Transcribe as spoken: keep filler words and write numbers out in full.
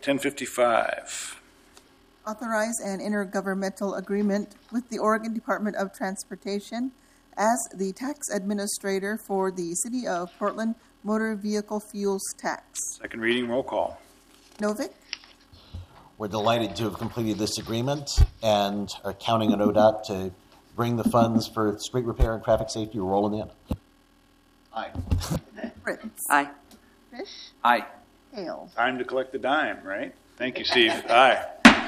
ten fifty-five. Authorize an intergovernmental agreement with the Oregon Department of Transportation as the tax administrator for the City of Portland Motor Vehicle Fuels Tax. Second reading, roll call. Novick, We're delighted to have completed this agreement and are counting on O D O T to bring the funds for street repair and traffic safety rolling in. Aye. Fritz, Aye. Fish, Aye. Hale. Time to collect the dime, right? Thank you, Steve. Aye.